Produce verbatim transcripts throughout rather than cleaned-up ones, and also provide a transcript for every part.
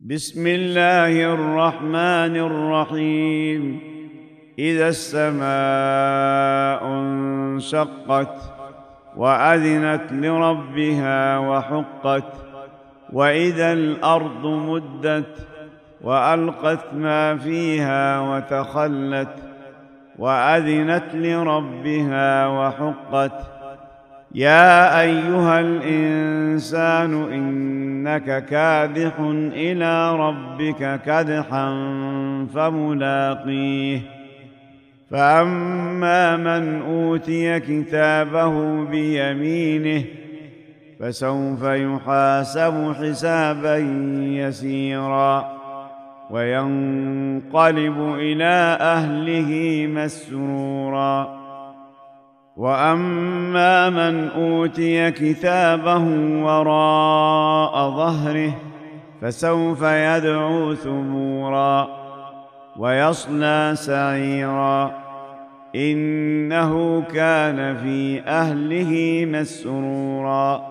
بسم الله الرحمن الرحيم. إذا السماء انشقت وأذنت لربها وحقت، وإذا الأرض مدت وألقت ما فيها وتخلت، وأذنت لربها وحقت. يا أيها الإنسان إنك كادح إلى ربك كدحا فملاقيه. فأما من أوتي كتابه بيمينه فسوف يحاسب حسابا يسيرا، وينقلب إلى أهله مسرورا. وأما من أوتي كتابه وراء ظهره فسوف يدعو ثبورا، ويصلى سعيرا، إنه كان في أهله مسرورا،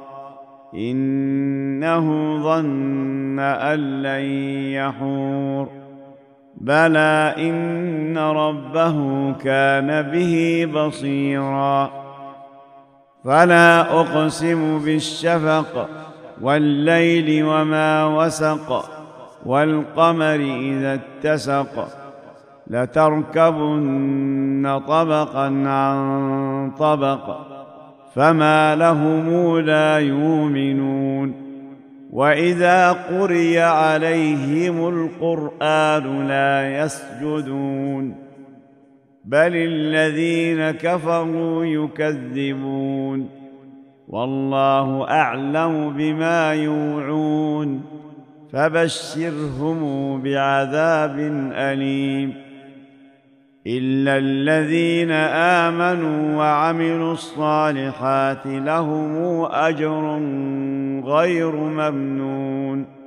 إنه ظن أن لن يحور. بلى إن ربه كان به بصيرا. فلا أقسم بالشفق والليل وما وسق، والقمر إذا اتسق، لتركبن طبقا عن طبق، فما لهم لا يؤمنون. وإذا قرئ عليهم القرآن لا يسجدون، بل الذين كفروا يكذبون، والله أعلم بما يوعون، فبشرهم بعذاب أليم. إلا الذين آمنوا وعملوا الصالحات لهم أجر غير ممنون.